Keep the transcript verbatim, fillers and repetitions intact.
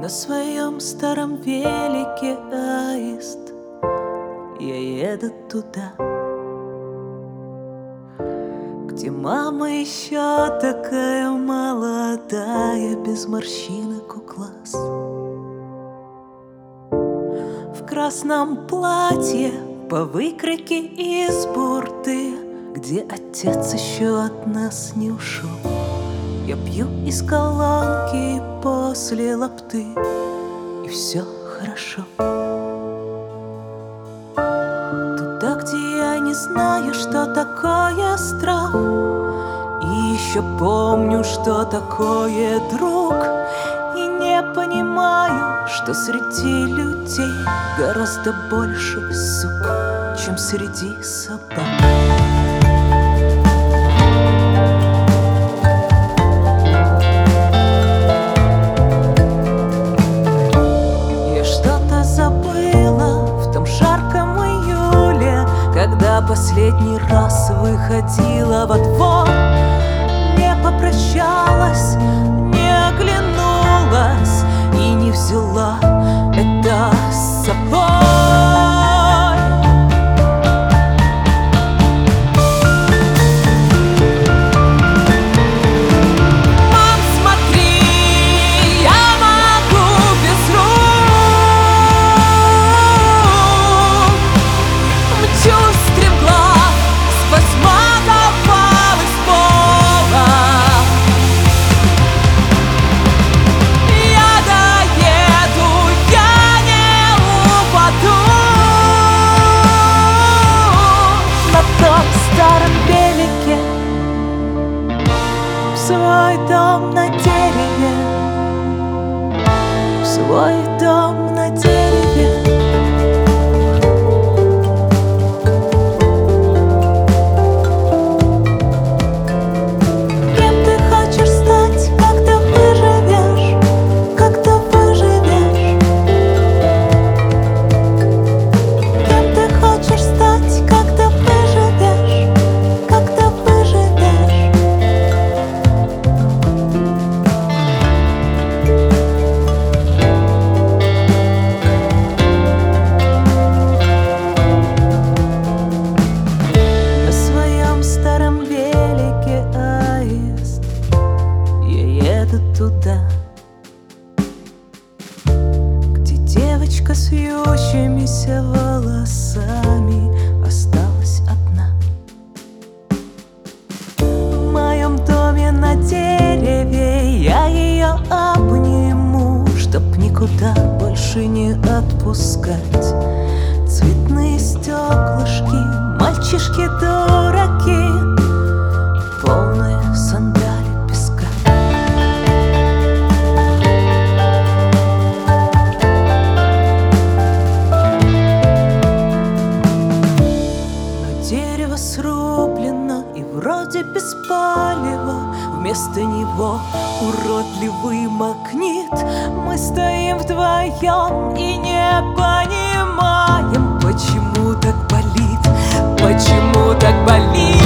На своем старом велике аист я еду туда, где мама еще такая молодая, без морщинок у глаз, в красном платье по выкройке из бурды, где отец еще от нас не ушел. Я пью из колонки после лапты, и все хорошо. Туда, где я не знаю, что такое страх, и еще помню, что такое друг, и не понимаю, что среди людей гораздо больше сук, чем среди собак. Когда последний раз выходила во двор, не попрощалась, не оглянулась и не взяла это с собой. Мам, смотри, я могу без рук, мчусь стремглав сквозь водопад из пола. Я доеду, я не упаду на том старом велике в свой дом на дереве, в свой дом на дереве. Туда, где девочка с вьющимися волосами осталась одна. В моем доме на дереве я ее обниму, чтоб никуда больше не отпускать. Цветные стеклышки, мальчишки-дураки, полные сандали. Срублено и вроде без палева, вместо него уродливый магнит. Мы стоим вдвоем и не понимаем, почему так болит, почему так болит.